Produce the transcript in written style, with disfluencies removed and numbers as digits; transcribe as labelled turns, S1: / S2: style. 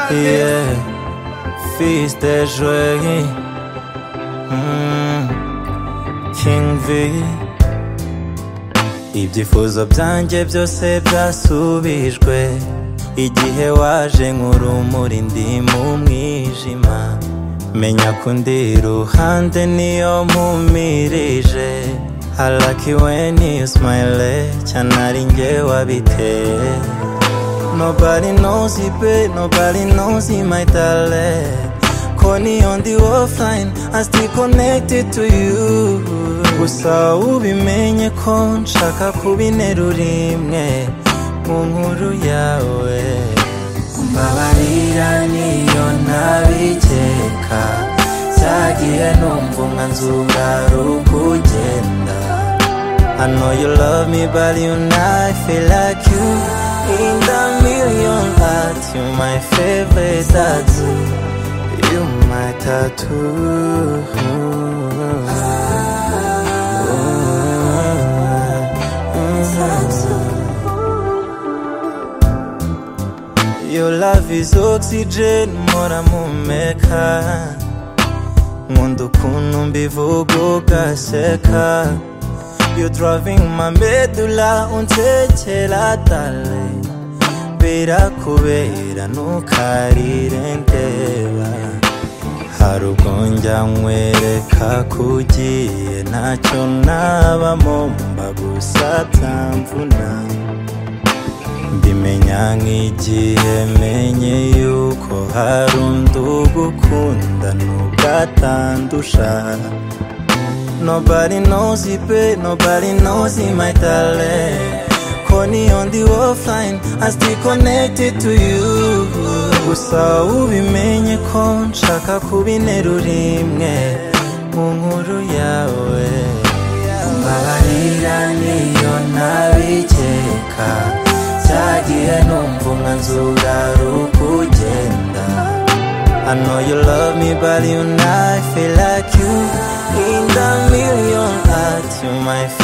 S1: Yeah, fils de joie. King V. Ibyifuzo byanjye byose byasubijwe igihe waje nk'urumuri ndi mu mwijima. Menya ko ndi iruhande niyo mpumirije. I like it when you smile, cyane ari njye wabiteye. Nobody knows it, babe, nobody knows it, my darling. Koni on the offline, I still connected to you. Gusa ubimenye ko nshaka kubinterura rimwe mu nkuru yawe. Mbabarira niyo ntabikeka, cyagihe numva umwanzuro rukugenda. I know you love me but you not feel like you. In the million hearts, you my favorite tattoo. You my tattoo. Your love is oxygen, mpora mpumeka. Nkunda ukuntu mbivuga ugaseka. You're driving my medulla, untekera darling. Birakubera ntukarire ndeba. Hari ubwo njya nkwereka ko ugiye ntacyo nabamo, mba gusa byamvuna. Mbimenya nk'igihe menye yuko hari undi ugukunda nubwo atandusha. Nobody knows it, babe, nobody knows it, my darling. Koni on the offline, I still connected to you. Gusa ubimenye ko nshaka kubinterura rimwe mu nkuru yawe. Mbabarira niyo ntabikeka, cyagihe numva umwanzuro rukugenda. I know you love me but you not feel like you. In the million hearts, you my